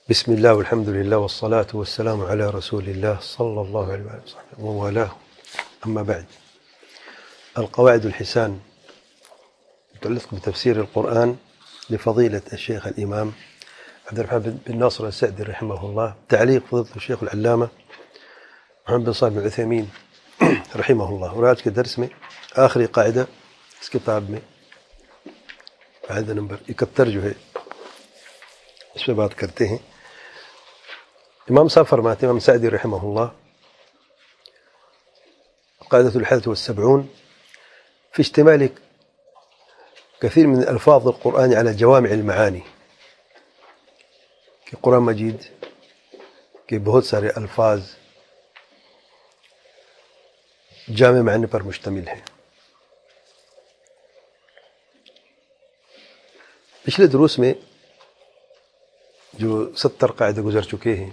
بسم الله والحمد لله والصلاة والسلام على رسول الله صلى الله عليه وسلم ووالاه. أما بعد، القواعد الحسان متعلق بتفسير القرآن لفضيلة الشيخ الإمام عبد الرحمن بن ناصر السعدي رحمه الله، تعليق فضيلة الشيخ العلامة محمد بن صالح العثيمين رحمه الله. اور آج کے درس میں آخری قاعدہ اس کتاب میں قاعدہ نمبر 71 جو ہے اس پہ بات کرتے ہیں. امام صاحب فرماتے ہیں، امام سعدی رحمہ اللہ، قاعدة الحادث والسبعون في اشتمال كثير من الألفاظ القرآن على جوامع المعاني، کہ قرآن مجید کے بہت سارے الفاظ جامع معنی پر مشتمل ہیں. پچھلے دروس میں جو 70 قاعدے گزر چکے ہیں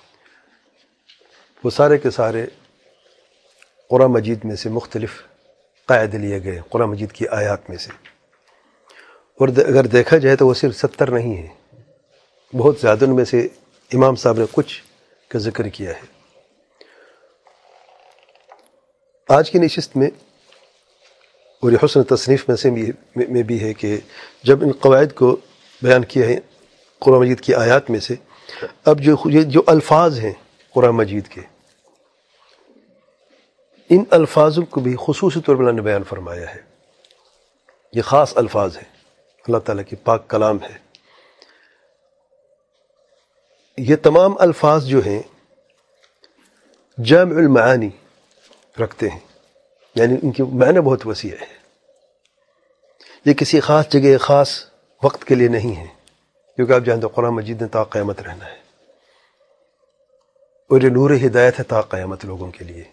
وہ سارے کے سارے قرآن مجید میں سے مختلف قاعدے لیے گئے، قرآن مجید کی آیات میں سے. اور اگر دیکھا جائے تو وہ صرف 70 نہیں ہیں، بہت زیادہ ان میں سے امام صاحب نے کچھ کا ذکر کیا ہے. آج کی نشست میں اور یہ حسن تصنیف میں سے بھی ہے کہ جب ان قواعد کو بیان کیا ہے قرآن مجید کی آیات میں سے، اب جو الفاظ ہیں قرآن مجید کے، ان الفاظوں کو بھی خصوصی طور پر اللہ نے بیان فرمایا ہے. یہ خاص الفاظ ہیں، اللہ تعالیٰ کی پاک کلام ہے. یہ تمام الفاظ جو ہیں جامع المعانی رکھتے ہیں، یعنی ان کی معنی بہت وسیع ہے. یہ کسی خاص جگہ خاص وقت کے لیے نہیں ہے، کیونکہ آپ جانتے ہیں قرآن مجید نے تا قیامت رہنا ہے، اور یہ نور ہدایت ہے تا قیامت لوگوں کے لیے.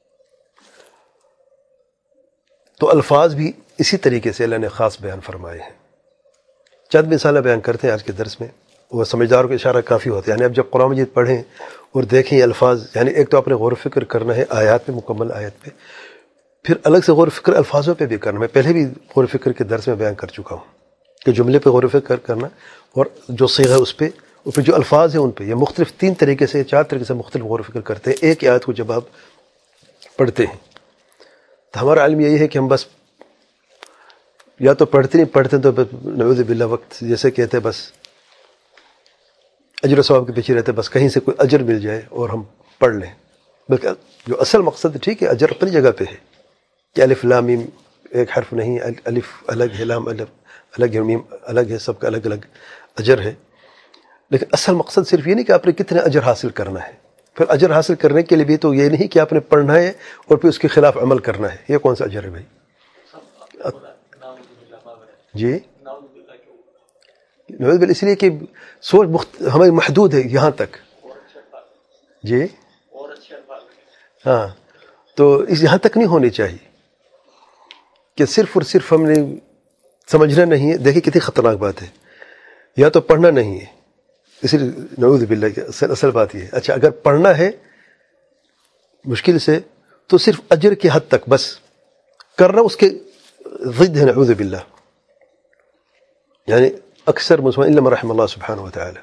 تو الفاظ بھی اسی طریقے سے اللہ نے خاص بیان فرمائے ہیں. چند مثالیں بیان کرتے ہیں آج کے درس میں، وہ سمجھداروں کا اشارہ کافی ہوتا ہے. یعنی اب جب قرآن مجید پڑھیں اور دیکھیں یہ الفاظ، یعنی ایک تو آپ نے غور و فکر کرنا ہے آیات میں، مکمل آیت پہ، پھر الگ سے غور و فکر الفاظوں پہ بھی کرنا. میں پہلے بھی غور و فکر کے درس میں بیان کر چکا ہوں کہ جملے پہ غور و فکر کرنا، اور جو صیغہ ہے اس پہ، اور پھر جو الفاظ ہیں ان پہ. یہ مختلف 3 طریقے سے 4 طریقے سے مختلف غور و فکر کرتے ہیں ایک آیت کو جب آپ پڑھتے ہیں. تو ہمارا علم یہی ہے کہ ہم بس یا تو پڑھتے نہیں پڑھتے تو نعوذ باللہ وقت جیسے کہتے ہیں بس اجر و ثواب کے پیچھے رہتے، بس کہیں سے کوئی اجر مل جائے اور ہم پڑھ لیں. بلکہ جو اصل مقصد ٹھیک ہے، اجر اپنی جگہ پہ ہے کہ الف لام میم ایک حرف نہیں، الف الگ ہے، لام الگ ہے، میم الگ ہے، سب کا الگ الگ اجر ہے. لیکن اصل مقصد صرف یہ نہیں کہ آپ نے کتنے اجر حاصل کرنا ہے. پھر اجر حاصل کرنے کے لیے بھی تو یہ نہیں کہ آپ نے پڑھنا ہے اور پھر اس کے خلاف عمل کرنا ہے. یہ کون سا اجر ہے بھائی؟ جی نعوذ باللہ، اس لیے کہ سوچ ہماری محدود ہے یہاں تک. جی ہاں، تو اس یہاں تک نہیں ہونی چاہیے کہ صرف اور صرف ہم نے سمجھنا نہیں ہے. دیکھیں کتنی خطرناک بات ہے، یا تو پڑھنا نہیں ہے، اس لیے نعوذ باللہ کی اصل بات یہ ہے. اچھا اگر پڑھنا ہے مشکل سے تو صرف اجر کی حد تک بس کرنا، اس کے ضد ہے نعوذ باللہ. یعنی اکثر مسلمان الا من رحم اللہ سبحانہ و تعالی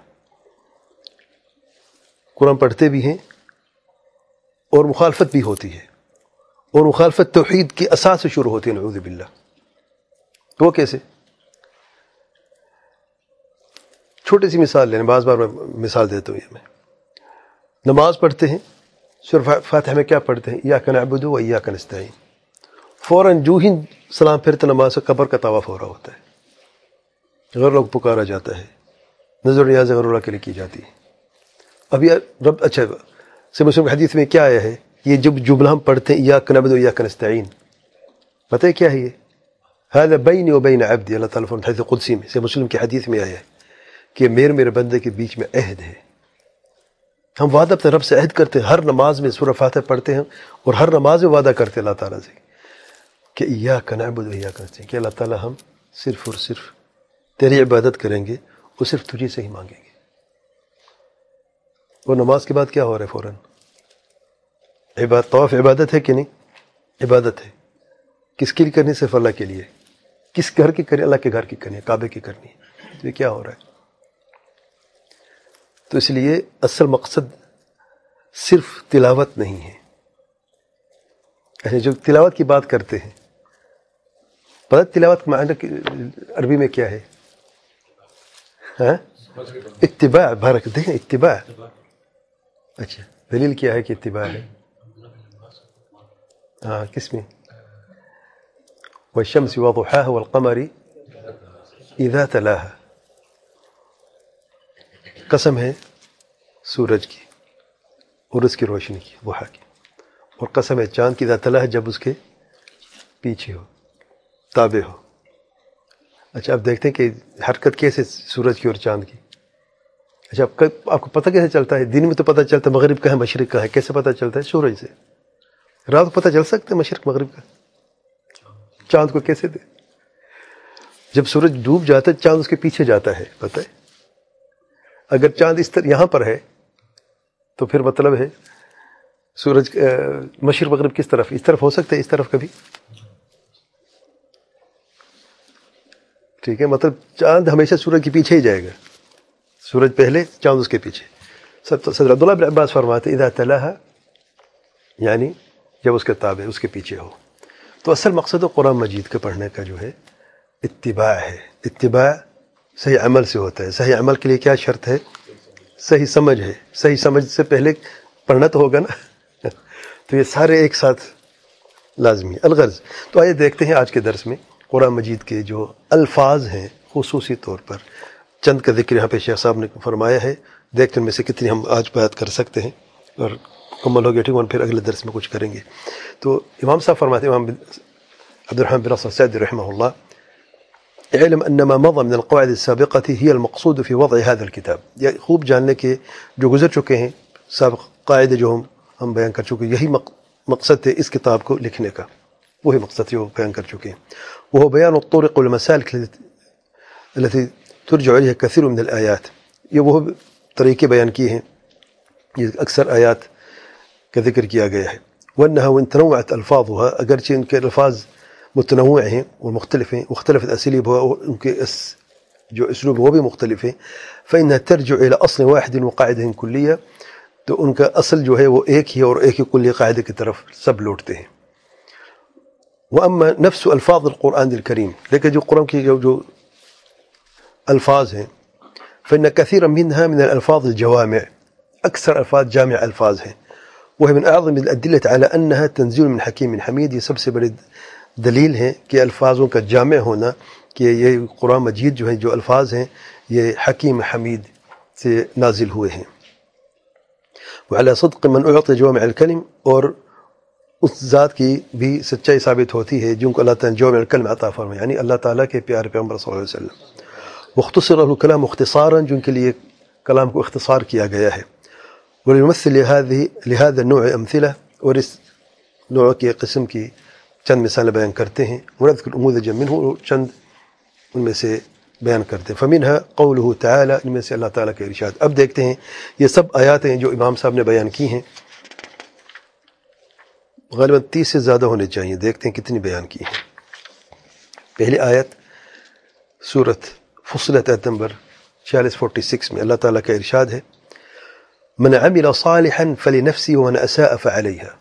قرآن پڑھتے بھی ہیں اور مخالفت بھی ہوتی ہے، اور مخالفت توحید کی اساس سے شروع ہوتی ہے نعوذ باللہ. تو وہ کیسے؟ چھوٹی سی مثال لینا، بعض بار میں مثال دیتا ہوں. یہ میں نماز پڑھتے ہیں، سورہ فاتحہ میں کیا پڑھتے ہیں؟ ایاک نعبد و ایاک نستعین. فوراً جو ہی سلام پھرتے نماز سے قبر کا طواف ہو رہا ہوتا ہے، غیر لوگ پکارا جاتا ہے، نظر نیاز غیر اللہ کے لیے کی جاتی ہے. اب یہ رب اچھا سے مسلم حدیث میں کیا آیا ہے؟ یہ جب جملہ ہم پڑھتے ہیں ایاک نعبد و ایاک نستعین، پتہ ہے کیا ہے؟ یہ ھذا بینی و بین عبدی، اللہ تعالیٰ فرماتے ہیں حدیث قدسی میں، سے مسلم کی حدیث میں آیا ہے کہ میرے بندے کے بیچ میں عہد ہے. ہم وعدہ اپنے رب سے عہد کرتے ہیں، ہر نماز میں سورہ فاتحہ پڑھتے ہیں اور ہر نماز میں وعدہ کرتے ہیں اللہ تعالیٰ سے کہ ایاک نعبد و ایاک نستعین، کہ اللہ تعالیٰ ہم صرف اور صرف تیری عبادت کریں گے اور صرف تجھے سے ہی مانگیں گے. اور نماز کے بعد کیا ہو رہا ہے؟ فوراً طواف عبادت ہے کہ نہیں؟ عبادت ہے. کس کے لیے کرنی؟ صرف اللہ کے لیے. کس گھر کی کرنی؟ اللہ کے گھر کی کرنی ہے، کعبے کی کرنی ہے. تو یہ کیا ہو رہا ہے؟ تو اس لیے اصل مقصد صرف تلاوت نہیں ہے. جو تلاوت کی بات کرتے ہیں، پتہ تلاوت معنی عربی میں کیا ہے؟ ہاں، اتباع. بارک دیکھیں اتباع. اچھا دلیل کیا ہے کہ اتباع ہے؟ ہاں کس میں؟ والشمس وضحاها والقمر اذا تلاها. قسم ہے سورج کی اور اس کی روشنی کی، ضحا کی، اور قسم ہے چاند کی اذا تلاها جب اس کے پیچھے ہو، تابع ہو. اچھا اب دیکھتے ہیں کہ حرکت کیسے سورج کی اور چاند کی. اچھا آپ کو پتہ کیسے چلتا ہے؟ دن میں تو پتہ چلتا ہے مغرب کا ہے مشرق کا ہے، کیسے پتہ چلتا ہے؟ سورج سے. رات کو پتہ چل سکتا ہے مشرق مغرب کا، چاند کو کیسے دے؟ جب سورج ڈوب جاتا ہے چاند اس کے پیچھے جاتا ہے، پتہ ہے؟ اگر چاند اس طرح یہاں پر ہے تو پھر مطلب ہے سورج مشرق مغرب کس طرف؟ اس طرف ہو سکتا ہے، اس طرف کبھی؟ ٹھیک ہے، مطلب چاند ہمیشہ سورج کے پیچھے ہی جائے گا، سورج پہلے چاند اس کے پیچھے. صدر عبداللہ بن عباس فرماتے اذا تلاها یعنی جب اس کے تابع اس کے پیچھے ہو. تو اصل مقصد قرآن مجید کے پڑھنے کا جو ہے اتباع ہے. اتباع صحیح عمل سے ہوتا ہے. صحیح عمل کے لیے کیا شرط ہے؟ صحیح سمجھ ہے. صحیح سمجھ سے پہلے پڑھنا تو ہوگا نا. تو یہ سارے ایک ساتھ لازمی. الغرض تو آئیے دیکھتے ہیں آج کے درس میں قرآن مجید کے جو الفاظ ہیں، خصوصی طور پر چند کا ذکر یہاں پہ شیخ صاحب نے فرمایا ہے. دیکھتے ہیں ان میں سے کتنی ہم آج بات کر سکتے ہیں، اور مکمل ہو گیا ٹھیک ہے، پھر اگلے درس میں کچھ کریں گے. تو امام صاحب فرماتے ہیں، امام عبد الرحمن بن ناصر السعدي رحمه الله: اعلم ان ما مضى من القواعد السابقة هي المقصود في وضع هذا الكتاب. یہ خوب جاننے کے جو گزر چکے ہیں سابق قاعدے جو ہم بیان کر چکے، یہی مقصد ہے اس کتاب کو لکھنے کا، وہی مقصد جو بیان کر چکے ہیں. وهو بيان الطرق والمسالك التي ترجع إليها كثير من الآيات. یہ وہ طریقے بیان کیے ہیں، یہ اکثر آیات کا ذکر کیا گیا ہے. وأنها وإن تنوعت ألفاظها، اگرچہ ان کے الفاظ متنوع ہیں اور مختلف ہیں، مختلف اسالیب اور ان کے جو اسلوب وہ بھی مختلف ہیں، فإنها ترجع إلى أصل واحد وقاعدة كلية. تو ان کا اصل جو ہے وہ ایک ہی اور ایک ہی کلی قاعدے کی طرف سب لوٹتے ہیں. وأما نفس الفاظ القرآن الكريم، لیکن جو قرآن کی جو الفاظ ہیں، فإن كثيرا منها من الألفاظ الجوامع، اکثر الفاظ جامع الفاظ ہیں. وهي من أعظم الأدلة على أنها تنزيل من حكيم حميد. یہ سب سے بڑی دلیل ہے کہ الفاظوں کا جامع ہونا، کہ یہ قرآن مجید جو ہے جو الفاظ ہیں یہ حکیم حمید سے نازل ہوئے ہیں. وعلى صدق من أعطي جوامع الكلم، اور اس ذات کی بھی سچائی ثابت ہوتی ہے جن کو اللہ تعالیٰ نے جوامع الکلم عطا فرمایا، یعنی اللہ تعالیٰ کے پیارے پیغمبر صلی اللہ علیہ وسلم. واختصر له الكلام اختصارا، جن کے لیے کلام کو اختصار کیا گیا ہے. وليمثل لهذا النوع امثله، اور اس نوع کی قسم کی چند مثالیں بیان کرتے ہیں. ونذكر نموذجا منه، چند ان میں سے بیان کرتے ہیں. فمنها قوله تعالى، ان میں سے اللہ تعالیٰ کا ارشاد. اب دیکھتے ہیں یہ سب آیات ہیں جو امام صاحب نے بیان کی ہیں، غالباً 30 سے زیادہ ہونے چاہیے. دیکھتے ہیں کتنی بیان کی ہیں. پہلی آیت سورت فصلت آیت نمبر 46 میں اللہ تعالیٰ کا ارشاد ہے: من عمل صالحا فلنفسه ومن اساء فعليها.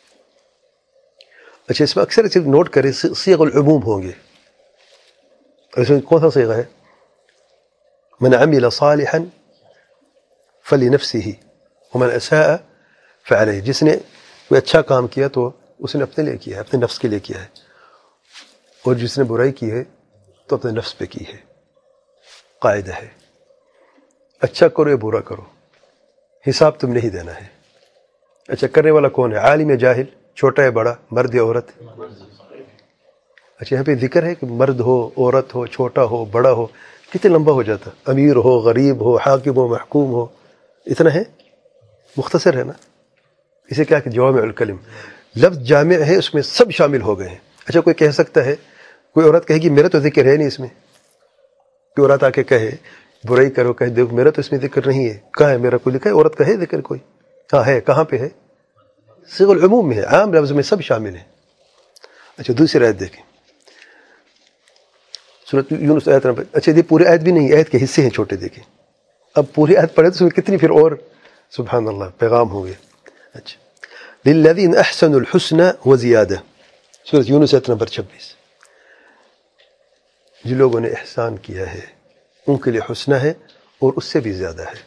اچھا اس میں اکثر صرف نوٹ کریں صيغ العموم ہوں گے. اس میں کون سا صيغہ ہے؟ من عمل صالحا فلنفسه ومن اساء فعليه. جس نے کوئی اچھا کام کیا تو اس نے اپنے لیے کیا ہے، اپنے نفس کے لیے کیا ہے، اور جس نے برائی کی ہے تو اپنے نفس پہ کی ہے. قاعدہ ہے اچھا کرو یا برا کرو، حساب تم نہیں دینا ہے. اچھا کرنے والا کون ہے؟ عالم یا جاہل، چھوٹا یا بڑا، مرد یا عورت؟ اچھا یہاں پہ ذکر ہے کہ مرد ہو، عورت ہو، چھوٹا ہو، بڑا ہو. کتنے لمبا ہو جاتا، امیر ہو، غریب ہو، حاکم ہو، محکوم ہو. اتنا ہے، مختصر ہے نا. اسے کیا کہ جوامع الکلم، لفظ جامع ہے، اس میں سب شامل ہو گئے ہیں. اچھا کوئی کہہ سکتا ہے، کوئی عورت کہے گی میرا تو ذکر ہے نہیں اس میں. کوئی عورت آ کے کہے برائی کرو، کہے دیکھو میرا تو اس میں ذکر نہیں ہے. کہاں ہے میرا کوئی لکھا ہے؟ عورت کا ہے ذکر کوئی؟ ہاں ہے. کہاں پہ ہے؟ صيغ العموم میں ہے، عام لفظ میں سب شامل ہیں. اچھا دوسری آیت دیکھیں، سورۃ یونس آیت نمبر، اچھا یہ پورے آیت بھی نہیں، آیت کے حصے ہیں چھوٹے. دیکھیں اب پوری آیت پڑھے تو اس میں کتنی پھر اور سبحان اللہ پیغام ہو گئے. اچھا للذین احسنوا الحسنى وزیادہ، سورۃ یونس آیت نمبر 26. جن لوگوں نے احسان کیا ہے ان کے لیے حسنہ ہے اور اس سے بھی زیادہ ہے.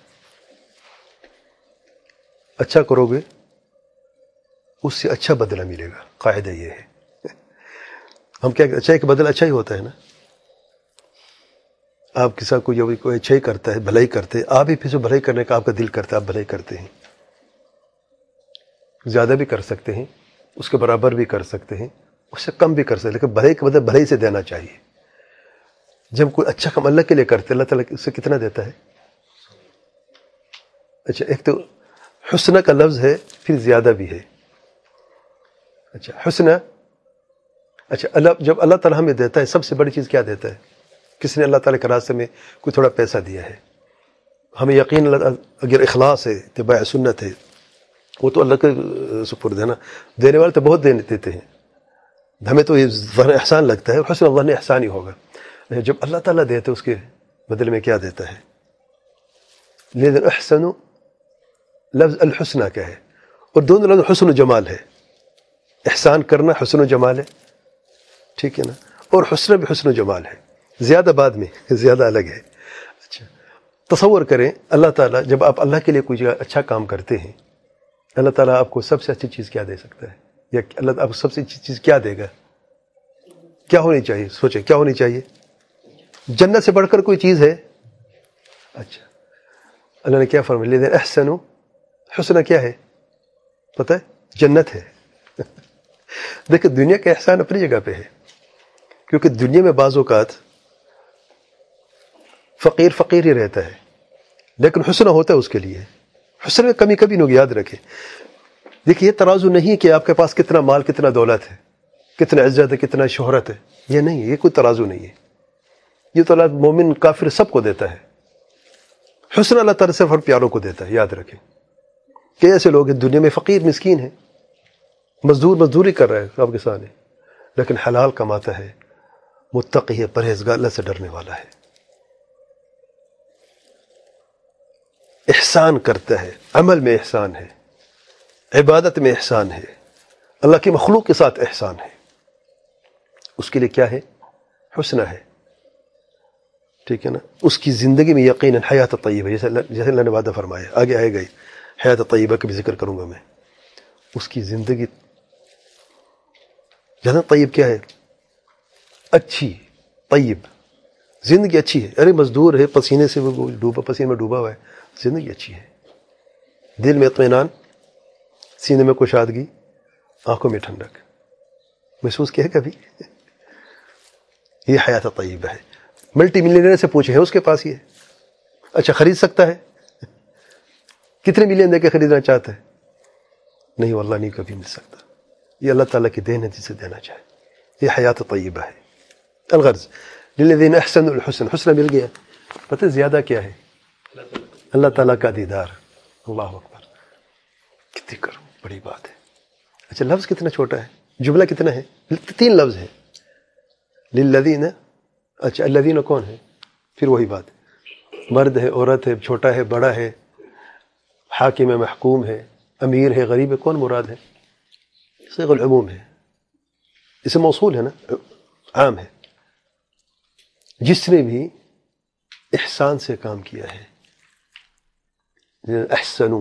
اچھا کرو گے اس سے اچھا بدلہ ملے گا، قاعدہ یہ ہے. ہم کیا اچھا کہ بدلہ اچھا ہی ہوتا ہے نا. آپ کے ساتھ کوئی اچھا ہی کرتا ہے، بھلائی کرتے ہیں، آپ ہی پھر سے بھلائی کرنے کا آپ کا دل کرتا ہے، آپ بھلائی کرتے ہیں. زیادہ بھی کر سکتے ہیں، اس کے برابر بھی کر سکتے ہیں، اس سے کم بھی کر سکتے ہیں، لیکن بھلائی کا بدلہ بھلائی سے دینا چاہیے. جب کوئی اچھا کام اللہ کے لیے کرتے اللہ تعالیٰ اس سے کتنا دیتا ہے. اچھا ایک تو حسنہ کا لفظ ہے، پھر زیادہ بھی ہے. اچھا حسنہ، اچھا جب اللہ تعالیٰ ہمیں دیتا ہے سب سے بڑی چیز کیا دیتا ہے؟ کس نے اللہ تعالیٰ کے راستے میں کوئی تھوڑا پیسہ دیا ہے، ہمیں یقین اگر اخلاص ہے، اتباع سنت ہے، وہ تو اللہ کے سپرد ہے نا. دینے والے تو بہت دیتے ہیں، ہمیں تو یہ ظاہر احسان لگتا ہے، حسن اللہ نے احسان ہی ہوگا. جب اللہ تعالیٰ دیتے اس کے بدلے میں کیا دیتا ہے؟ لیکن احسن لفظ الحسنہ کیا ہے؟ اور دونوں لفظ حسن و جمال ہے. احسان کرنا حسن و جمال ہے، ٹھیک ہے نا، اور حسن بھی حسن و جمال ہے. زیادہ بعد میں، زیادہ الگ ہے. اچھا تصور کریں اللہ تعالیٰ جب آپ اللہ کے لیے کوئی اچھا کام کرتے ہیں، اللہ تعالیٰ آپ کو سب سے اچھی چیز کیا دے سکتا ہے؟ یا اللہ آپ کو سب سے اچھی چیز کیا دے گا؟ کیا ہونی چاہیے؟ سوچیں کیا ہونی چاہیے؟ جنت سے بڑھ کر کوئی چیز ہے؟ اچھا اللہ نے کیا فرمایا؟ لیکن احسنوا، حسنہ کیا ہے پتہ ہے؟ جنت ہے. دیکھیں دنیا کا احسان اپنی جگہ پہ ہے، کیونکہ دنیا میں بعض اوقات فقیر ہی رہتا ہے، لیکن حسنہ ہوتا ہے اس کے لیے. حسن میں کمی کبھی لوگ یاد رکھیں. دیکھیں یہ ترازو نہیں کہ آپ کے پاس کتنا مال، کتنا دولت ہے، کتنا عزت ہے، کتنا شہرت ہے. یہ نہیں ہے، یہ کوئی ترازو نہیں ہے. یہ تو اللہ مومن کافر سب کو دیتا ہے. حسن اللہ تعالیٰ صرف ہر پیاروں کو دیتا ہے. یاد رکھیں کہ ایسے لوگ ہیں دنیا میں فقیر مسکین ہیں، مزدوری کر رہے ہیں آپ کے سامنے، لیکن حلال کماتا ہے، متقی ہے، پرہیزگار، اللہ سے ڈرنے والا ہے، احسان کرتا ہے، عمل میں احسان ہے، عبادت میں احسان ہے، اللہ کی مخلوق کے ساتھ احسان ہے. اس کے لیے کیا ہے؟ حسنہ ہے. ٹھیک ہے نا. اس کی زندگی میں یقیناً حیات طیبہ، جیسے اللہ نے وعدہ فرمایا، آگے آئے گئی حیات طیبہ کا بھی ذکر کروں گا میں. اس کی زندگی جہاں طیب کیا ہے؟ اچھی، طیب زندگی اچھی ہے. ارے مزدور ہے، پسینے سے وہ پسینے میں ڈوبا ہوا ہے، زندگی اچھی ہے، دل میں اطمینان، سینے میں کشادگی، آنکھوں میں ٹھنڈک. محسوس کیا ہے کبھی؟ یہ حیات طیبہ ہے. ملٹی ملینئر سے پوچھے ہے اس کے پاس یہ؟ اچھا خرید سکتا ہے؟ کتنے ملین دے کے خریدنا چاہتا ہے؟ نہیں واللہ نہیں کبھی مل سکتا. یہ اللہ تعالیٰ کی دین ہے جسے دینا چاہے. یہ حیات طیبہ ہے. الغرض للذین احسنوا الحسن، حسنہ مل گیا. پتہ زیادہ کیا ہے؟ اللہ تعالیٰ کا دیدار. اللہ اکبر، کتنی کرو بڑی بات ہے. اچھا لفظ کتنا چھوٹا ہے، جملہ کتنا ہے؟ 3 لفظ ہے. للذین، اچھا الذین کون ہے؟ پھر وہی بات، مرد ہے، عورت ہے، چھوٹا ہے، بڑا ہے، حاکم ہے، محکوم ہے، امیر ہے، غریب ہے، کون مراد ہے؟ صیغ العموم ہے، اسم موصول ہے نا، عام ہے. جس نے بھی احسان سے کام کیا ہے، احسنوا،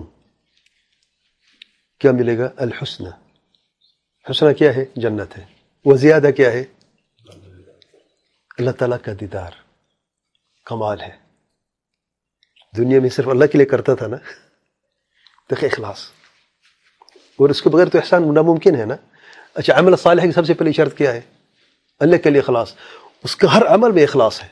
کیا ملے گا؟ الحسنہ. حسنہ کیا ہے؟ جنت ہے. وزیادہ کیا ہے؟ اللہ تعالیٰ کا دیدار. کمال ہے. دنیا میں صرف اللہ کے لیے کرتا تھا نا، دیکھیں اخلاص، اور اس کے بغیر تو احسان ناممکن ہے نا. اچھا عمل صالح کی سب سے پہلی شرط کیا ہے؟ اللہ کے لیے اخلاص. اس کا ہر عمل میں اخلاص ہے.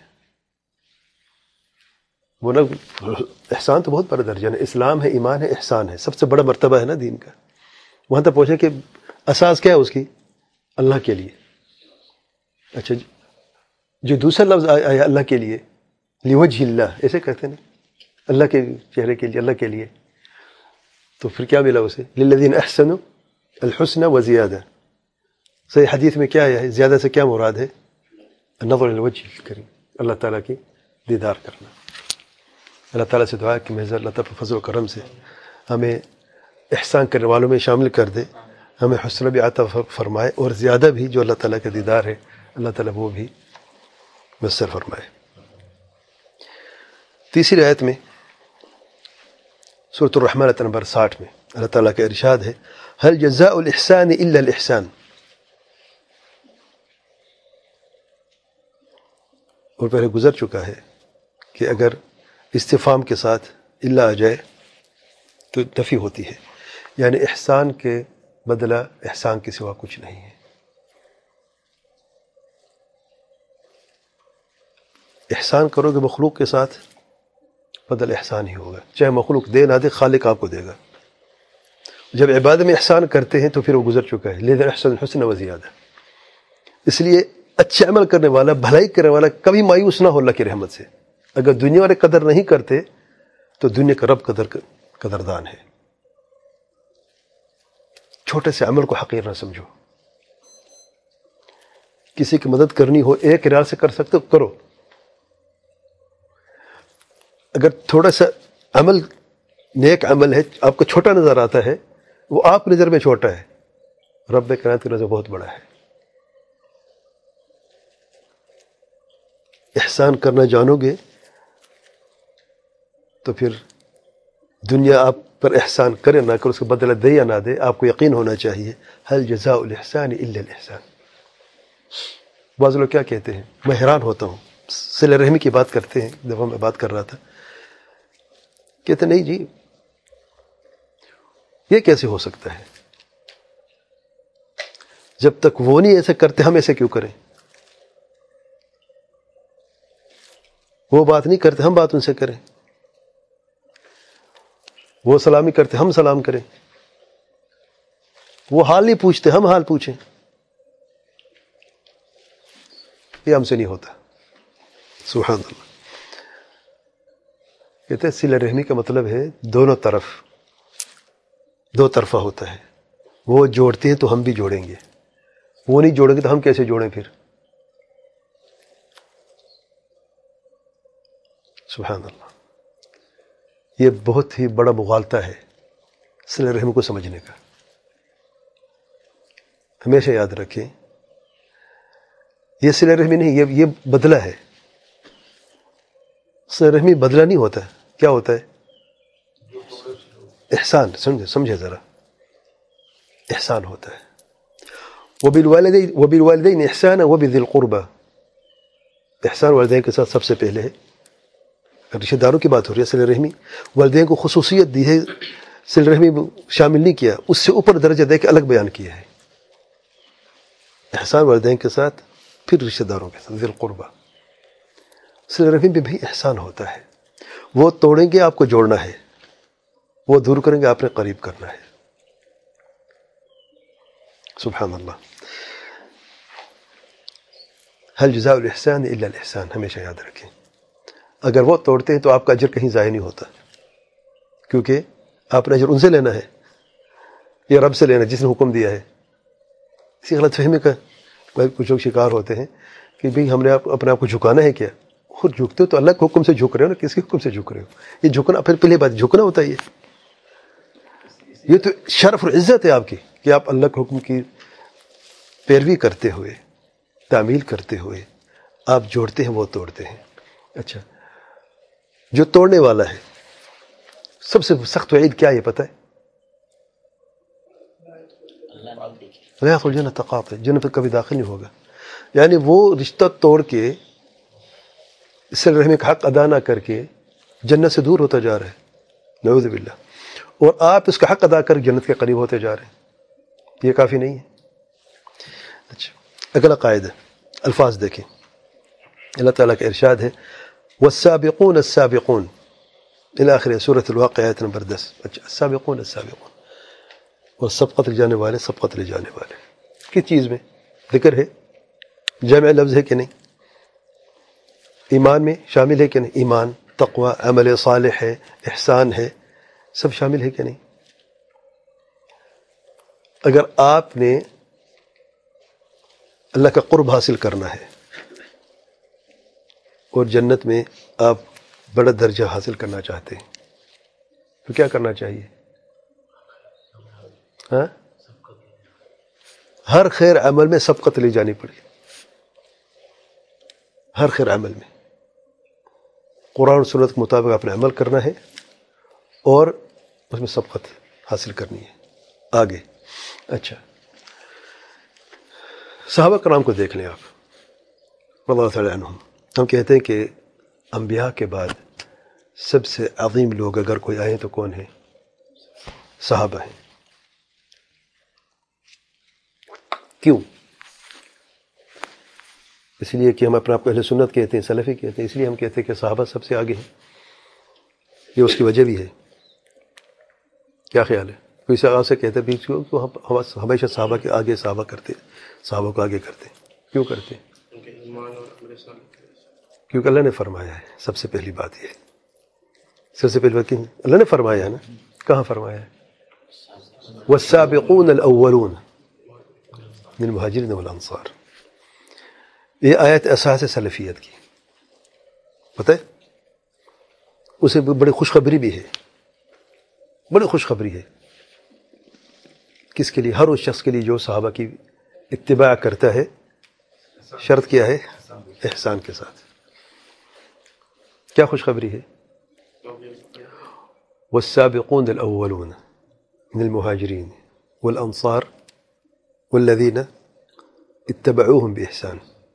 وہ نا احسان تو بہت بڑا درجہ ہے، اسلام ہے، ایمان ہے، احسان ہے، سب سے بڑا مرتبہ ہے نا دین کا. وہاں تک پہنچے کہ اساس کیا ہے اس کی؟ اللہ کے لیے. اچھا جو دوسرا لفظ آیا اللہ کے لیے، لوجہ اللہ، ایسے کہتے ہیں نا، اللہ کے چہرے کے لیے، اللہ کے لیے، تو پھر کیا ملا اسے؟ للذین احسنوا الحسنى وزیادہ. صحیح حدیث میں کیا ہے؟ زیادہ سے کیا مراد ہے؟ النظر الى الوجه الکریم، اللہ تعالیٰ کی دیدار کرنا. اللہ تعالیٰ سے دعا ہے کہ محض اللہ تعالیٰ فضل و کرم سے ہمیں احسان کرنے والوں میں شامل کر دے، ہمیں حسن بھی عطا فرمائے، اور زیادہ بھی جو اللہ تعالیٰ کا دیدار ہے اللہ تعالیٰ وہ بھی میسر فرمائے۔ تیسری آیت میں سورۃ الرحمن آیت نمبر 60 میں اللہ تعالیٰ کا ارشاد ہے هل جزاء الاحسان الا الاحسان، اور پہلے گزر چکا ہے کہ اگر استفہام کے ساتھ الا آ جائے تو نفی ہوتی ہے، یعنی احسان کے بدلہ احسان کے سوا کچھ نہیں ہے۔ احسان کرو گے مخلوق کے ساتھ، بدل احسان ہی ہوگا، چاہے مخلوق دے نہ دے، خالق آپ کو دے گا۔ جب عبادت میں احسان کرتے ہیں تو پھر وہ گزر چکا ہے، لیکن احسن الحسن و زیادہ، اس لیے اچھے عمل کرنے والا، بھلائی کرنے والا کبھی مایوس نہ ہو اللہ کی رحمت سے۔ اگر دنیا والے قدر نہیں کرتے تو دنیا کا رب قدردان ہے۔ چھوٹے سے عمل کو حقیر نہ سمجھو، کسی کی مدد کرنی ہو ایک ریال سے کر سکتے ہو کرو، اگر تھوڑا سا عمل نیک عمل ہے آپ کو چھوٹا نظر آتا ہے، وہ آپ کی نظر میں چھوٹا ہے، رب کائنات کی نظر بہت بڑا ہے۔ احسان کرنا جانو گے تو پھر دنیا آپ پر احسان کرے نہ کرے، اس کا بدلہ دے یا نہ دے، آپ کو یقین ہونا چاہیے هل جزاء الاحسان الا الاحسان۔ بعض لوگ کیا کہتے ہیں، میں حیران ہوتا ہوں، صلہ رحمی کی بات کرتے ہیں، ایک دفعہ میں بات کر رہا تھا، کہتے نہیں جی یہ کیسے ہو سکتا ہے، جب تک وہ نہیں ایسے کرتے ہم ایسے کیوں کریں، وہ بات نہیں کرتے ہم بات ان سے کریں، وہ سلامی کرتے ہم سلام کریں، وہ حال نہیں پوچھتے ہم حال پوچھیں، یہ ہم سے نہیں ہوتا۔ سبحان اللہ۔ کہتے ہیں صلہ رحمی کا مطلب ہے دونوں طرف، دو طرفہ ہوتا ہے، وہ جوڑتے ہیں تو ہم بھی جوڑیں گے، وہ نہیں جوڑیں گے تو ہم کیسے جوڑیں پھر؟ سبحان اللہ۔ یہ بہت ہی بڑا مغالطہ ہے صلہ رحم کو سمجھنے کا۔ ہمیشہ یاد رکھیں یہ صلہ رحمی نہیں، یہ بدلہ ہے۔ صلہ رحمی بدلہ نہیں ہوتا، کیا ہوتا ہے؟ احسان۔ سمجھے ذرا، احسان ہوتا ہے۔ وبالوالدین احسانا وبذی القربى، احسان والدین کے ساتھ سب سے پہلے ہے، رشتہ داروں کی بات ہو رہی ہے، صلہ رحمی والدین کو خصوصیت دی ہے، صلہ رحمی شامل نہیں کیا، اس سے اوپر درجہ دے کے الگ بیان کیا ہے۔ احسان والدین کے ساتھ، پھر رشتہ داروں کے ساتھ، ذی القربى۔ صلہ رحمی بھی احسان ہوتا ہے، وہ توڑیں گے آپ کو جوڑنا ہے، وہ دور کریں گے آپ نے قریب کرنا ہے۔ سبحان اللہ۔ هل جزاء الاحسان الا الاحسان، ہمیشہ یاد رکھیں۔ اگر وہ توڑتے ہیں تو آپ کا اجر کہیں ضائع نہیں ہوتا، کیونکہ آپ نے اجر ان سے لینا ہے یا رب سے لینا جس نے حکم دیا ہے۔ اسی غلط فہمی کا کچھ لوگ شکار ہوتے ہیں کہ بھئی ہم نے اپنے آپ کو جھکانا ہے، کیا خود جھکتے ہو تو اللہ کے حکم سے جھک رہے ہو نا، کس کے حکم سے جھک رہے ہو؟ یہ جھکنا، پھر پہلے بات جھکنا ہوتا ہے، یہ تو شرف اور عزت ہے آپ کی کہ آپ اللہ کے حکم کی پیروی کرتے ہوئے، تعمیل کرتے ہوئے آپ جوڑتے ہیں، وہ توڑتے ہیں۔ اچھا، جو توڑنے والا ہے سب سے سخت وعید کیا ہے پتہ ہے؟ لا يدخل جنت قاطع، جنت کبھی داخل نہیں ہوگا، یعنی وہ رشتہ توڑ کے صلہ رحمی کا حق ادا نہ کر کے جنت سے دور ہوتا جا رہا ہے، نعوذ باللہ، اور آپ اس کا حق ادا کر جنت کے قریب ہوتے جا رہے ہیں، یہ کافی نہیں ہے۔ اچھا، اگلا قاعدہ، الفاظ دیکھیں، اللہ تعالیٰ کا ارشاد ہے والسابقون السابقون الى آخر سورۃ الواقعہ آیت نمبر 10۔ اچھا، السابقون السابقون، اور سبقت لے جانے والے، سبقت لے جانے والے، کس چیز میں ذکر ہے؟ جامع لفظ ہے کہ نہیں؟ ایمان میں شامل ہے کہ نہیں؟ ایمان، تقوی، عمل صالح ہے، احسان ہے، سب شامل ہے کہ نہیں؟ اگر آپ نے اللہ کا قرب حاصل کرنا ہے اور جنت میں آپ بڑا درجہ حاصل کرنا چاہتے ہیں تو کیا کرنا چاہیے؟ ہاں، ہر خیر عمل میں سبقت لی جانی پڑے، ہر خیر عمل میں قرآن و سنت کے مطابق اپنا عمل کرنا ہے اور اس میں سبقت حاصل کرنی ہے آگے۔ اچھا، صحابہ کرام کو دیکھ لیں آپ رضی اللہ تعالیٰ عنہم۔ ہم کہتے ہیں کہ انبیاء کے بعد سب سے عظیم لوگ اگر کوئی آئے تو کون ہیں؟ صحابہ ہیں۔ کیوں؟ اس لیے کہ ہم اپنا آپ کو اہل سنت کہتے ہیں، سلفی کہتے ہیں، اس لیے ہم کہتے ہیں کہ صحابہ سب سے آگے ہیں، یہ اس کی وجہ بھی ہے۔ کیا خیال ہے؟ کوئی صحابہ سے کہتے بھی تو ہم ہمیشہ صحابہ کے آگے صحابہ کرتے، صحابہ کو آگے کرتے، کیوں کرتے؟ کیونکہ اللہ نے فرمایا ہے۔ سب سے پہلی بات یہ ہے، سب سے پہلی بات کیوں؟ اللہ نے فرمایا ہے نا، کہاں فرمایا ہے؟ والسابقون الاولون من المہاجرین والانصار۔ یہ آیت اساس سلفیت کی، پتہ ہے؟ اسے بڑی خوشخبری بھی ہے، بڑی خوشخبری ہے کس کے لیے؟ ہر اس شخص کے لیے جو صحابہ کی اتباع کرتا ہے۔ شرط کیا ہے؟ احسان کے ساتھ۔ کیا خوشخبری ہے؟ والسابقون الاولون من المہاجرین والانصار والذین اتبعوہم باحسان۔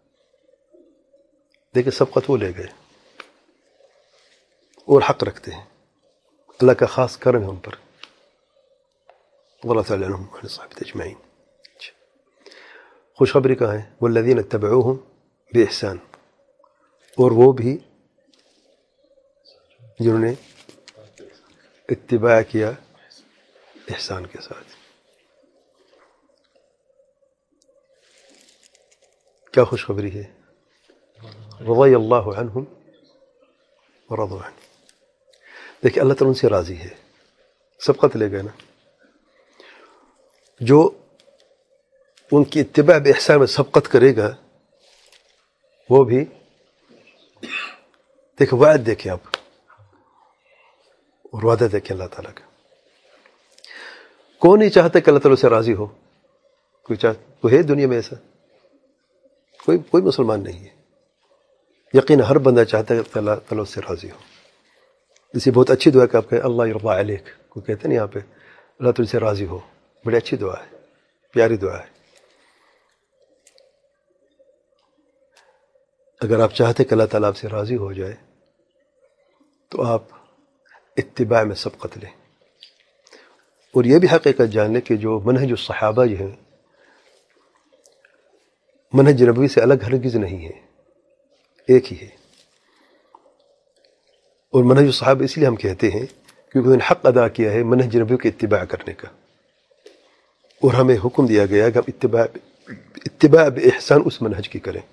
دیکھیں سبقت وہ لے گئے اور حق رکھتے ہیں، اللہ کا خاص کرم ہے ان پر، اللہ تعالیٰ عنہم وعن الصحابة اجمعین۔ خوشخبری کہاں ہے؟ والذین اتبعوہم باحسان، اور وہ بھی جنہوں نے اتباع کیا احسان کے ساتھ۔ کیا خوشخبری ہے؟ رضی اللہ عنہم ورضوا عنہ۔ دیکھیں اللہ تعالیٰ ان سے راضی ہے، سبقت لے گئے نا۔ جو ان کی اتباع باحسان میں سبقت کرے گا وہ بھی، دیکھیں وعد دیکھیں آپ، اور وعدہ دیکھیں اللہ تعالیٰ کا۔ کون نہیں چاہتا کہ اللہ تعالیٰ سے راضی ہو؟ کوئی ہے دنیا میں ایسا؟ کوئی مسلمان نہیں ہے۔ یقین ہر بندہ چاہتا ہے کہ اللہ تعالیٰ سے راضی ہو۔ اسی بہت اچھی دعا کہ آپ کہیں اللہ یرضى علیک، کو کہتے ہیں نا یہاں پہ اللہ تعالیٰ سے راضی ہو، بڑی اچھی دعا ہے، پیاری دعا ہے۔ اگر آپ چاہتے کہ اللہ تعالیٰ آپ سے راضی ہو جائے تو آپ اتباع میں سبقت لیں، اور یہ بھی حقیقت جان لیں کہ جو منہج الصحابہ جو ہیں منہج نبوی سے الگ ہرگز نہیں ہے، ایک ہی ہے۔ اور منہج الصحابہ اس لیے ہم کہتے ہیں کیونکہ انہوں نے حق ادا کیا ہے منہج نبوی کی اتباع کرنے کا، اور ہمیں حکم دیا گیا کہ ہم اتباع باحسان اس منہج کی کریں۔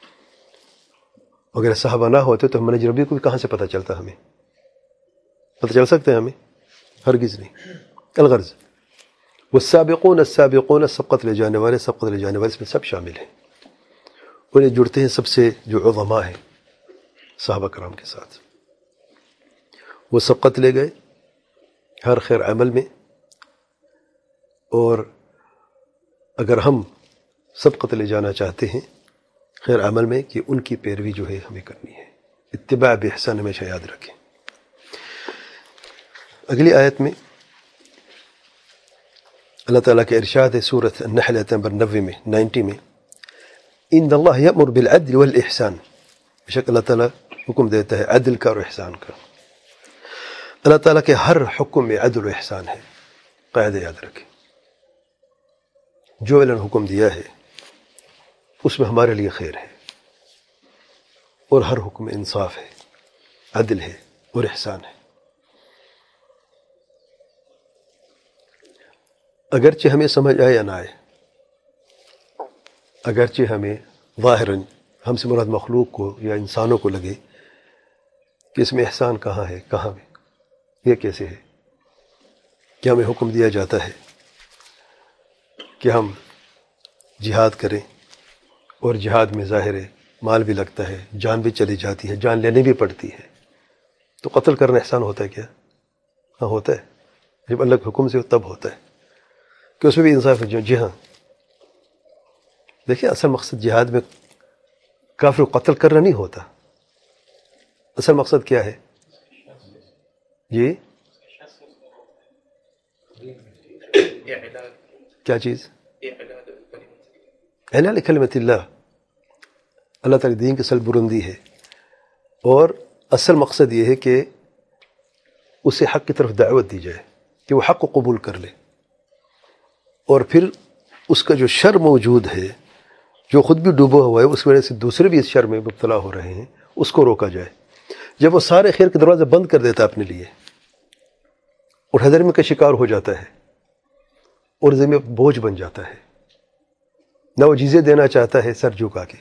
اگر صحابہ نہ ہوتے تو منہج نبوی کو بھی کہاں سے پتہ چلتا؟ ہمیں پتہ چل سکتے ہیں؟ ہمیں ہرگز نہیں۔ الغرض والسابقون السابقون، سبقت لے جانے والے، سبقت لے جانے والے اس میں سب شامل ہیں، اور یہ جڑتے ہیں سب سے جو عظماء ہیں صحابہ کرام کے ساتھ۔ وہ سبقت لے گئے ہر خیر عمل میں، اور اگر ہم سبقت لے جانا چاہتے ہیں خیر عمل میں کہ ان کی پیروی جو ہے ہمیں کرنی ہے، اتباع باحسان ہمیشہ یاد رکھیں۔ اگلی آیت میں اللہ تعالیٰ کے ارشاد ہے سورۃ النحل آیت نمبر 90 میں 90 میں، ان اللہ یأمر بالعدل والاحسان، بے شک اللہ تعالیٰ حکم دیتا ہے عدل کا اور احسان کا۔ اللہ تعالیٰ کے ہر حکم میں عدل و احسان ہے، قاعدہ یاد رکھیں۔ جو اللہ نے حکم دیا ہے اس میں ہمارے لیے خیر ہے، اور ہر حکم انصاف ہے، عدل ہے اور احسان ہے۔ اگرچہ ہمیں سمجھ آئے یا نہ آئے، اگرچہ ہمیں ظاہراً ہم سے مراد مخلوق کو یا انسانوں کو لگے کہ اس میں احسان کہاں ہے، کہاں میں، یہ کیسے ہے کہ ہمیں حکم دیا جاتا ہے کہ ہم جہاد کریں، اور جہاد میں ظاہر ہے مال بھی لگتا ہے، جان بھی چلی جاتی ہے، جان لینے بھی پڑتی ہے، تو قتل کرنا احسان ہوتا ہے کیا؟ ہاں ہوتا ہے، جب اللہ کے حکم سے تب ہوتا ہے کہ اس میں بھی انصاف ہے۔ جی ہاں، دیکھیں اصل مقصد جہاد میں کافر کو قتل کرنا نہیں ہوتا، اصل مقصد کیا ہے؟ یہ کیا چیز؟ اعلاء کلمت اللہ، اللہ تعالی دین کی اصل بلندی ہے، اور اصل مقصد یہ ہے کہ اسے حق کی طرف دعوت دی جائے کہ وہ حق کو قبول کر لے، اور پھر اس کا جو شر موجود ہے، جو خود بھی ڈوبا ہوا ہے، اس وجہ سے دوسرے بھی اس شر میں مبتلا ہو رہے ہیں، اس کو روکا جائے۔ جب وہ سارے خیر کے دروازے بند کر دیتا اپنے لیے اور حضرمی کا شکار ہو جاتا ہے اور ذمہ بوجھ بن جاتا ہے، نہ وہ جزیہ دینا چاہتا ہے، سر جھکا کے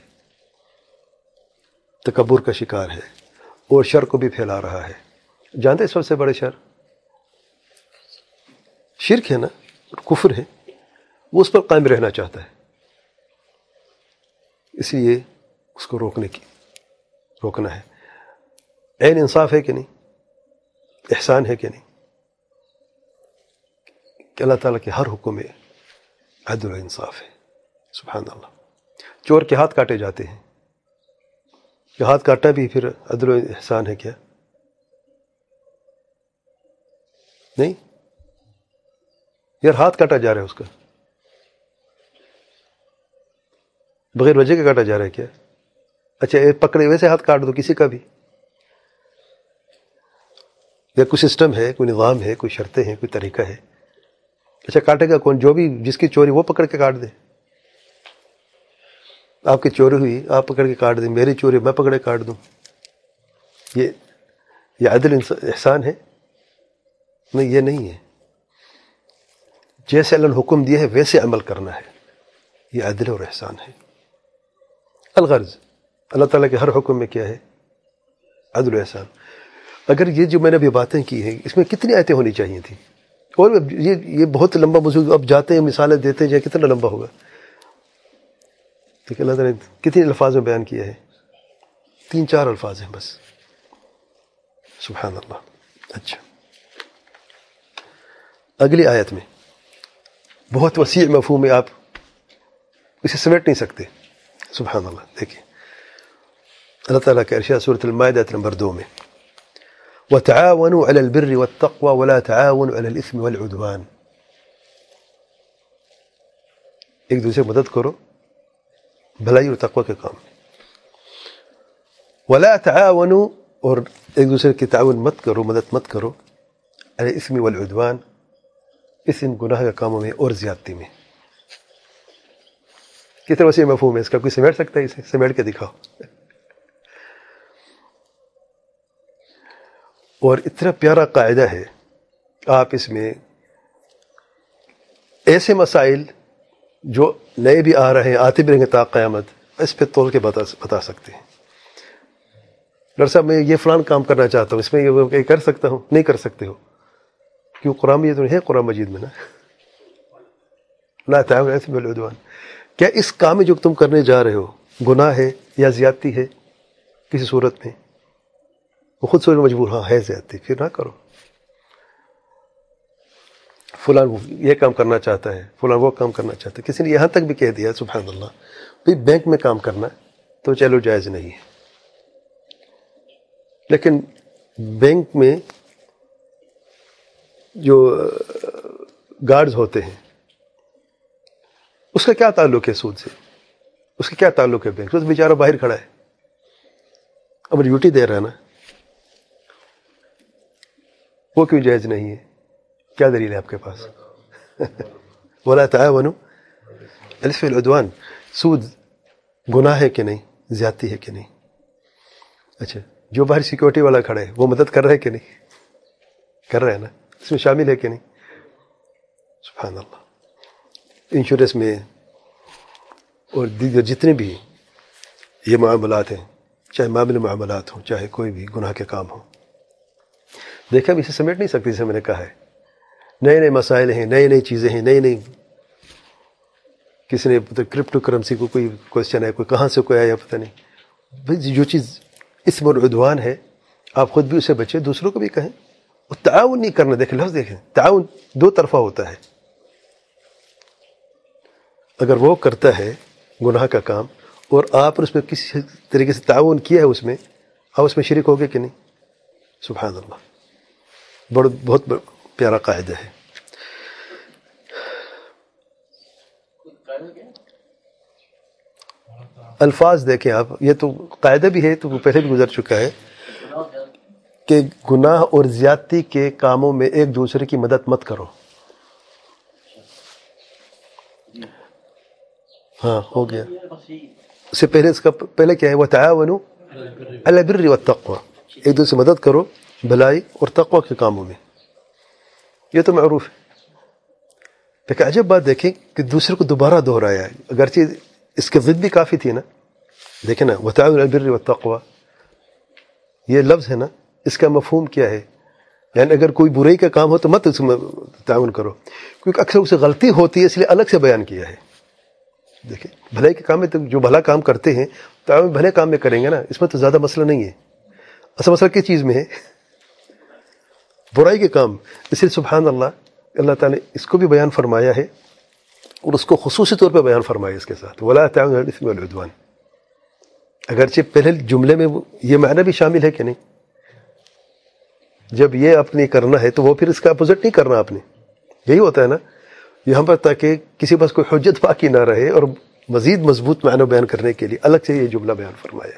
تکبر کا شکار ہے اور شر کو بھی پھیلا رہا ہے۔ جانتے سب سے بڑے شر شرک ہے نا، کفر ہے، وہ اس پر قائم رہنا چاہتا ہے، اس لیے اس کو روکنا ہے۔ عین انصاف ہے کہ نہیں؟ احسان ہے کہ نہیں؟ کہ اللہ تعالیٰ کے ہر حکم میں عدل و انصاف ہے۔ سبحان اللہ۔ چور کے ہاتھ کاٹے جاتے ہیں، کہ ہاتھ کاٹنا بھی پھر عدل و احسان ہے کیا؟ نہیں، یار ہاتھ کاٹا جا رہا ہے اس کا، بغیر وجہ کے کاٹا جا رہا ہے کیا؟ اچھا پکڑے ویسے ہاتھ کاٹ دو کسی کا بھی، یا کوئی سسٹم ہے، کوئی نظام ہے، کوئی شرطیں ہیں، کوئی طریقہ ہے؟ اچھا کاٹے گا کون؟ جو بھی جس کی چوری وہ پکڑ کے کاٹ دے۔ آپ کی چوری ہوئی، آپ پکڑ کے کاٹ دیں، میری چوری میں پکڑ کے کاٹ دوں، یہ عدل احسان ہے؟ نہیں، یہ نہیں ہے۔ جیسے اللہ نے حکم دیا ہے ویسے عمل کرنا ہے، یہ عدل اور احسان ہے۔ الغرض اللہ تعالیٰ کے ہر حکم میں کیا ہے؟ عدل و احسان۔ اگر یہ جو میں نے ابھی باتیں کی ہیں، اس میں کتنی آیتیں ہونی چاہیے تھیں، اور یہ بہت لمبا موضوع، اب جاتے ہیں مثالیں دیتے ہیں، جائے کتنا لمبا ہوگا، لیکن اللہ تعالیٰ نے کتنے الفاظ میں بیان کیا ہے؟ 3-4 الفاظ ہیں بس۔ سبحان اللہ۔ اچھا اگلی آیت میں بہت وسیع مفہوم ہے، آپ اسے سمیٹ نہیں سکتے۔ سبحان اللہ۔ دیکھیں اللہ تعالیٰ کا ارشاد سورۃ المائدہ نمبر 2 میں، وَتَعَاوَنُوا عَلَى الْبِرِّ وَالتَّقْوَى وَلَا تَعَاوَنُوا عَلَى الْإِثْمِ وَالْعُدْوَانِ، ایک دوسرے کی مدد کرو بھلائی اور تقوی کے کام میں۔ وَلَا تَعَاوَنُوا، اور ایک دوسرے کی تعاون مت کرو، مدد مت کرو، عَلَى الْإِثْمِ وَالْعُدْوَانِ، اسم گناہ کے کاموں میں اور زیادتی میں۔ کتنا وسیع مفہوم ہے اس کا، کوئی سمیٹ سکتا ہے؟ اسے سمیٹ کے دکھاؤ۔ اور اتنا پیارا قاعدہ ہے، آپ اس میں ایسے مسائل جو نئے بھی آ رہے ہیں، آتے بھی رہیں گے تا قیامت، اس پہ تول کے بتا سکتے ہیں۔ ڈاکٹر صاحب میں یہ فلان کام کرنا چاہتا ہوں، اس میں یہ کر سکتا ہوں؟ نہیں کر سکتے ہو، کیوں؟ قرآن میں یہ تو ہے، قرآن مجید میں نا، لا تعاونوا علی الإثم والعدوان۔ کیا اس کام میں جو تم کرنے جا رہے ہو گناہ ہے یا زیادتی ہے کسی صورت میں؟ وہ خود سوچ مجبور، ہاں ہے زیادتی، پھر نہ کرو۔ فلاں یہ کام کرنا چاہتا ہے، فلاں وہ کام کرنا چاہتا ہے، کسی نے یہاں تک بھی کہہ دیا سبحان اللہ بھئی بینک میں کام کرنا تو چلو جائز نہیں ہے، لیکن بینک میں جو گارڈز ہوتے ہیں اس کا کیا تعلق ہے سود سے؟ اس کا کیا تعلق ہے بینک سے؟ اس بیچارہ باہر کھڑا ہے، اب ڈیوٹی دے رہا ہے نا، وہ کیوں جائز نہیں ہے؟ کیا دلیل ہے آپ کے پاس؟ وَلَا تَعَاوَنُوا عَلَى الْإِثْمِ وَالْعُدْوَانِ، سود گناہ ہے کہ نہیں، زیادتی ہے کہ نہیں؟ اچھا جو باہر سیکورٹی والا کھڑا ہے وہ مدد کر رہا ہے کہ نہیں؟ کر رہا ہے نا، اس میں شامل ہے کہ نہیں؟ سبحان اللہ۔ انشورنس میں اور دیگر جتنے بھی یہ معاملات ہیں، چاہے معاملے معاملات ہوں، چاہے کوئی بھی گناہ کے کام ہوں، دیکھا بھی اسے سمیٹ نہیں سکتی، جیسے میں نے کہا ہے، نئے نئے مسائل ہیں، نئی نئی چیزیں ہیں، نئی نئی، کسی نے کرپٹو کرنسی کو کوئی کوشچن ہے، کوئی کہاں سے کوئی آیا پتہ نہیں، بھائی جو چیز اسم اور عدوان ہے آپ خود بھی اسے بچیں، دوسروں کو بھی کہیں. اور تعاون نہیں کرنا، دیکھیں لفظ دیکھیں، تعاون دو طرفہ ہوتا ہے. اگر وہ کرتا ہے گناہ کا کام اور آپ اس میں کسی طریقے سے تعاون کیا ہے، اس میں آپ اس میں شریک ہوگے کہ نہیں؟ سبحان اللہ، بہت پیارا قاعدہ ہے. الفاظ دیکھیں آپ، یہ تو قاعدہ بھی ہے، تو پہلے بھی گزر چکا ہے کہ گناہ اور زیادتی کے کاموں میں ایک دوسرے کی مدد مت کرو. ہاں ہو گیا. اس سے پہلے، اس کا پہلے کیا ہے؟ وَتَعَاوَنُوا عَلَى الْبِرِّ وَالتَّقْوَى، ایک دوسرے سے مدد کرو بھلائی اور تقوی کے کاموں میں. یہ تو معروف ہے. لیکن عجب بات دیکھیں کہ دوسرے کو دوبارہ دہرایا ہے، اگرچہ اس کے ضد بھی کافی تھی نا. دیکھیں نا، وَتَعَاوَنُوا عَلَى الْبِرِّ وَالتَّقْوَى، یہ لفظ ہے نا، اس کا مفہوم کیا ہے؟ یعنی اگر کوئی برائی کا کام ہو تو مت اس میں تعاون کرو، کیونکہ اکثر اسے غلطی ہوتی ہے، اس لیے الگ سے بیان کیا ہے. دیکھیں بھلائی کے کام میں تو جو بھلا کام کرتے ہیں تعاون بھلے کام میں کریں گے نا، اس میں تو زیادہ مسئلہ نہیں ہے. اصل مسئلہ کس چیز میں ہے؟ برائی کے کام. اس لیے سبحان اللہ، اللہ تعالیٰ نے اس کو بھی بیان فرمایا ہے اور اس کو خصوصی طور پہ بیان فرمایا اس کے ساتھ، وَلَا تَعَاوَنُوا عَلَى الْإِثْمِ وَالْعُدْوَانِ. اگرچہ پہلے جملے میں یہ معنی بھی شامل ہے کہ نہیں، جب یہ آپ نے کرنا ہے تو وہ پھر اس کا اپوزٹ نہیں کرنا آپ نے. یہی ہوتا ہے نا یہاں پر، تاکہ کسی پاس کوئی حجت باقی نہ رہے اور مزید مضبوط معنی بیان کرنے کے لیے الگ سے یہ جملہ بیان فرمایا ہے.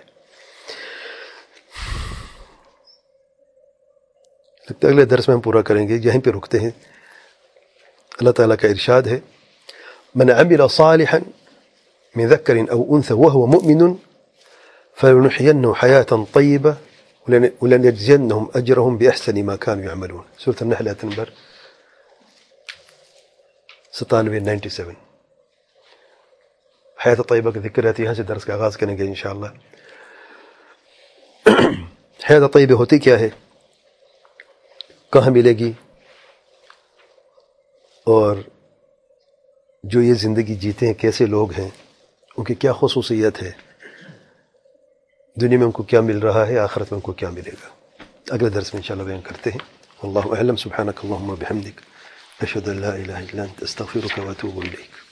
لگتا ہے اگلے درس میں ہم پورا کریں گے، یہیں پہ رکتے ہیں. اللہ تعالیٰ کا ارشاد ہے، من عمل صالحا من ذکر او انثى وهو مؤمن فلنحيينه حياة طيبة ولنجزينهم اجرهم باحسن ما كانوا يعملون. سورة النحل آیت نمبر 97. حیات طیبہ کا ذکر رہتی ہے، یہاں سے درس کا آغاز کریں گے انشاءاللہ. حیات طیبہ ہوتی کیا ہے، کہاں ملے گی، اور جو یہ زندگی جیتے ہیں کیسے لوگ ہیں، ان کی کیا خصوصیت ہے، دنیا میں ان کو کیا مل رہا ہے، آخرت میں ان کو کیا ملے گا. اگلے درس میں انشاءاللہ بیان کرتے ہیں. واللہ اعلم. سبحانک اللہم وبحمدک، اشہد ان لا الہ الا انت، استغفرک واتوب الیک.